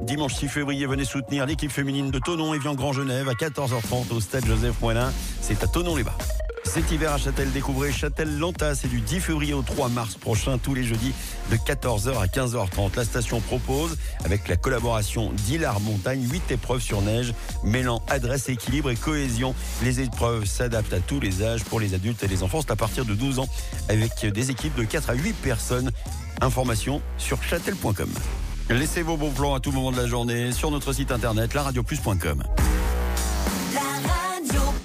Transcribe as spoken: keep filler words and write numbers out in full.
Dimanche six février, venez soutenir l'équipe féminine de Thonon Évian Grand Genève à quatorze heures trente au stade Joseph Moulin. C'est à Thonon-les-Bains. Cet hiver à Châtel, découvrez Châtel-Lanta. C'est du dix février au trois mars prochain, tous les jeudis de quatorze heures à quinze heures trente. La station propose, avec la collaboration d'Hilar Montagne, huit épreuves sur neige, mêlant adresse, équilibre et cohésion. Les épreuves s'adaptent à tous les âges pour les adultes et les enfants. C'est à partir de douze ans, avec des équipes de quatre à huit personnes. Information sur châtel point com. Laissez vos bons plans à tout moment de la journée sur notre site internet la radio plus point com. La radio